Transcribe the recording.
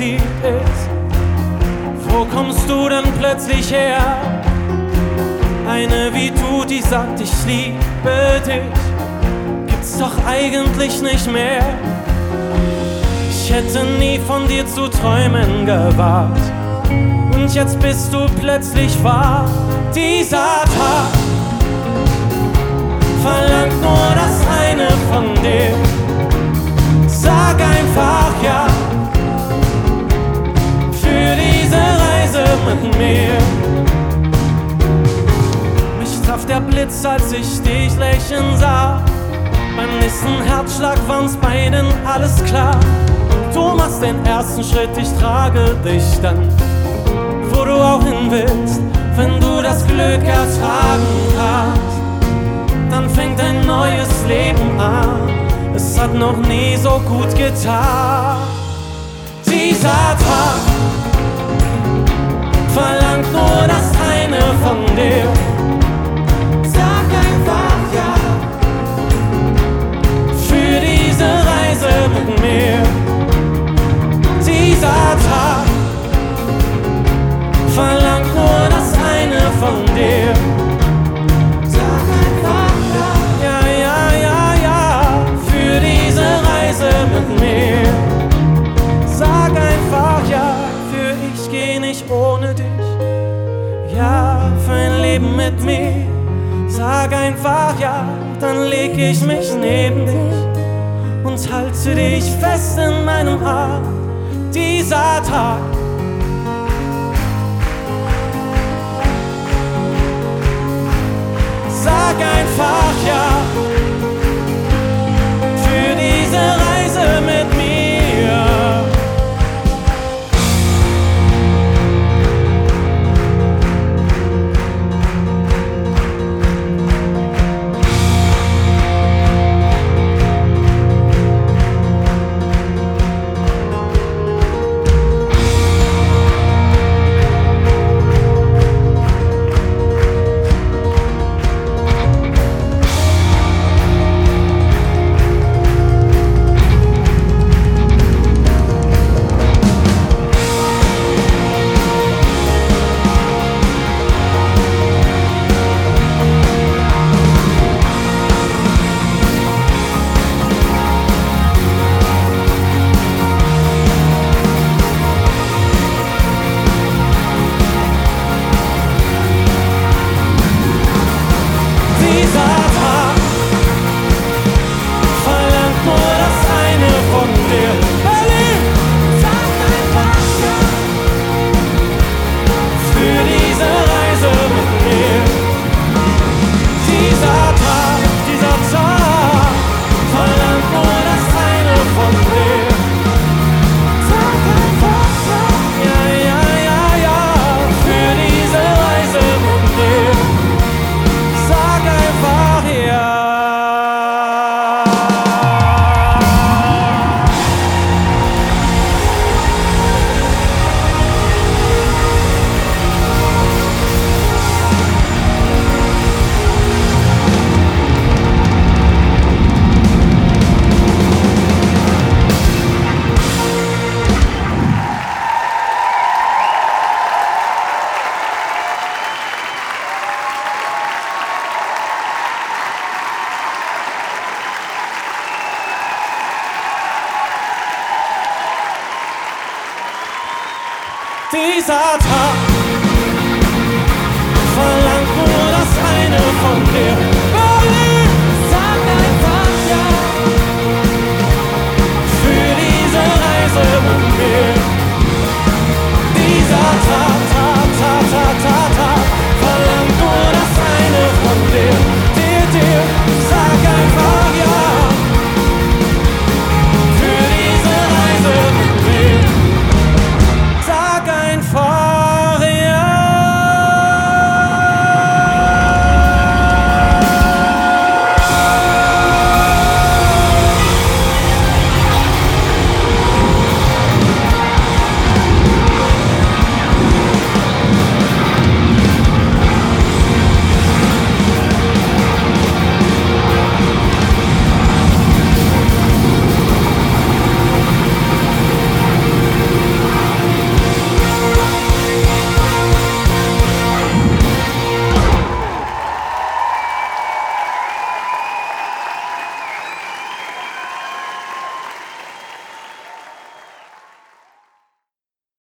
passiert ist. Wo kommst du dann plötzlich her? Eine wie du, die sagt, ich liebe dich, gibt's doch eigentlich nicht mehr. Ich hätte nie von dir zu träumen gewagt, und jetzt bist du plötzlich wahr. Dieser Tag verlangt nur das eine von dir. Sag einfach ja für diese Reise mit mir. Mich traf der Blitz, als ich dich lächeln sah. Beim nächsten Herzschlag war uns beiden alles klar. Du machst den ersten Schritt, ich trage dich dann, wo du auch hin willst. Wenn du das Glück ertragen hast, dann fängt ein neues Leben an. Es hat noch nie so gut getan. Dieser Tag verlangt nur das eine von dir. Sag einfach ja für diese Reise mit mir. Dieser Tag verlangt nur das eine von dir. Sag einfach ja, ja, ja, ja, ja, für diese Reise mit mir. Sag einfach ja, für ich geh nicht ohne dich. Ja, für ein Leben mit mir. Sag einfach ja, dann leg ich mich neben dich und halte dich fest in meinem Arm. Dieser Tag sag einfach ja für diese Reise mit mir. Dieser Tag verlangt nur das eine von dir.